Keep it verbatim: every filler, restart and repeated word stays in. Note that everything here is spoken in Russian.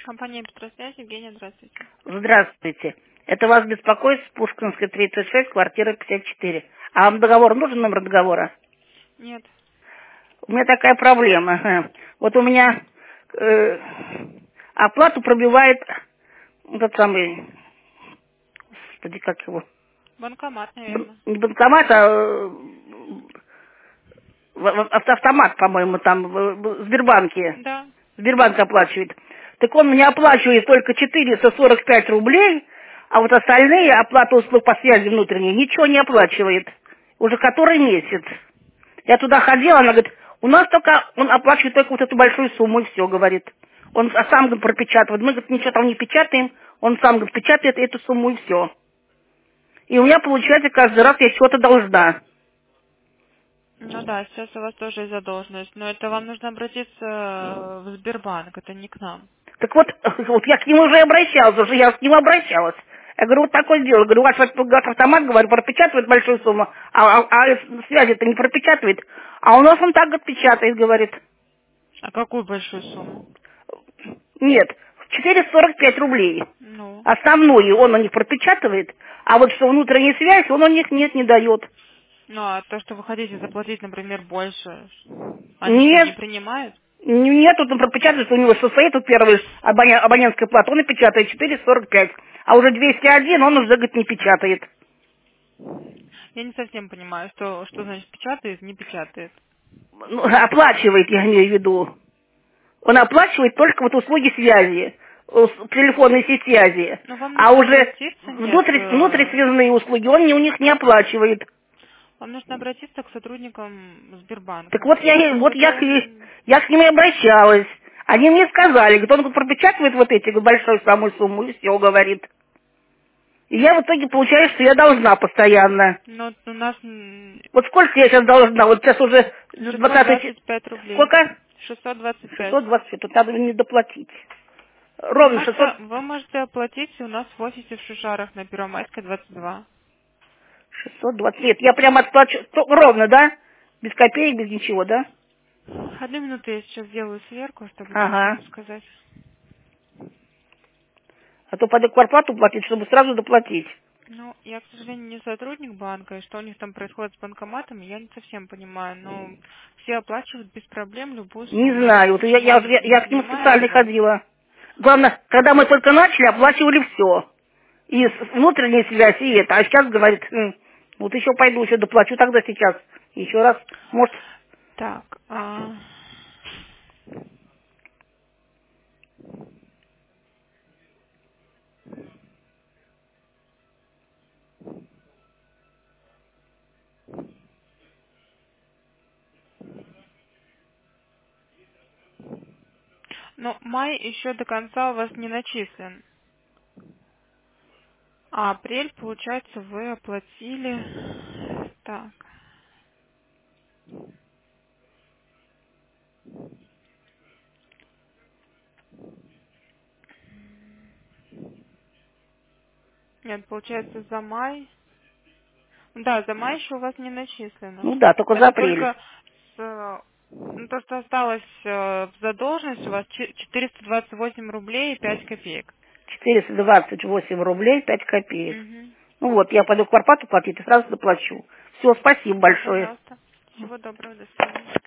Компания «Петросвязь», Евгения, здравствуйте. Здравствуйте. Это вас беспокоит с Пушкинской тридцать шесть, квартира пятьдесят четыре. А вам договор нужен, номер договора? Нет. У меня такая проблема. Вот у меня э, оплату пробивает тот самый, господи, как его? Банкомат, Бан- наверное. Не банкомат, а э, в- в- автомат, по-моему, там в в Сбербанке. Да. Сбербанк оплачивает. Так он мне оплачивает только четыреста сорок пять рублей, а вот остальные оплаты услуг по связи внутренней ничего не оплачивает. Уже который месяц. Я туда ходила, она говорит, у нас только, он оплачивает только вот эту большую сумму, и все, говорит. Он а сам, говорит, пропечатывает. Мы, говорит, ничего там не печатаем, он сам, говорит, печатает эту сумму, и все. И у меня, получается, каждый раз я что-то должна. Ну да, сейчас у вас тоже есть задолженность, но это вам нужно обратиться в Сбербанк, это не к нам. Так вот, вот я к нему уже обращалась, уже я к нему обращалась. Я говорю, вот такое дело. Говорю, ваш говорит, автомат, говорю, пропечатывает большую сумму, а, а, а связи-то не пропечатывает. А у нас он так вот печатает, говорит. А какую большую сумму? Нет, четыреста сорок пять рублей. Ну, Основную он у них пропечатывает, а вот что внутренняя связь, он у них нет, не дает. ну а то, что вы хотите заплатить, например, больше, они что, не Нет, принимают? нет, тут он пропечатывает, у него что стоит, вот первая абоне- абонентская плата, он и печатает четыреста сорок пять. А уже двести один он уже, говорит, не печатает. Я не совсем понимаю, что, что значит печатает, не печатает. Ну, оплачивает, я имею в виду. Он оплачивает только вот услуги связи, ус- телефонной сети связи. Но вам А нужно уже обратиться, нет, внутри, э, внутрисвязные услуги он не, у них не оплачивает. вам нужно обратиться к сотрудникам Так Сбербанка. вот я, и- вот Это я, к ней- м, я к ним и обращалась. Они мне сказали, говорит, он говорит, пропечатывает вот эти говорит, большую самую сумму и все, говорит. И я в итоге получаю, что я должна постоянно. ну, у нас м, Вот сколько я сейчас должна? Вот сейчас уже шестьсот двадцатое число. двадцать пять рублей. Сколько? шестьсот двадцать пять. шестьсот двадцать, тут надо не доплатить. Вы Ровно можете, шестьсот. вы можете оплатить у нас в офисе в Шишарах на Первомайской двадцать два. шестьсот двадцать. Нет, я прямо отплачу. То- Ровно, да? Без копеек, без ничего, да? Одну минуту я сейчас сделаю сверку, чтобы точно Ага. сказать. А то пойду квартплату платить, чтобы сразу доплатить. Ну, я, к сожалению, не сотрудник банка, и что у них там происходит с банкоматами, я не совсем понимаю. Но все оплачивают без проблем любую Не сумму. знаю, вот я, Почему я, они я, не я к нему принимают специально его? ходила. Главное, когда мы только начали, оплачивали все. И с- внутренняя связь, и это. А сейчас говорит, «М, вот еще пойду, еще доплачу тогда сейчас. Еще раз, может, Так, а... но май еще до конца у вас не начислен. А апрель, получается, вы оплатили... Так. Нет, получается, за май... Да, за май еще у вас не начислено. ну да, только за Это апрель. только с, э, ну, то, что осталось э, в задолженность, у вас че- четыреста двадцать восемь рублей и пять копеек. четыреста двадцать восемь рублей пять копеек. Угу. Ну вот, я пойду квартплату платить и сразу доплачу. Все, спасибо Да, большое. пожалуйста. Всего доброго, до свидания.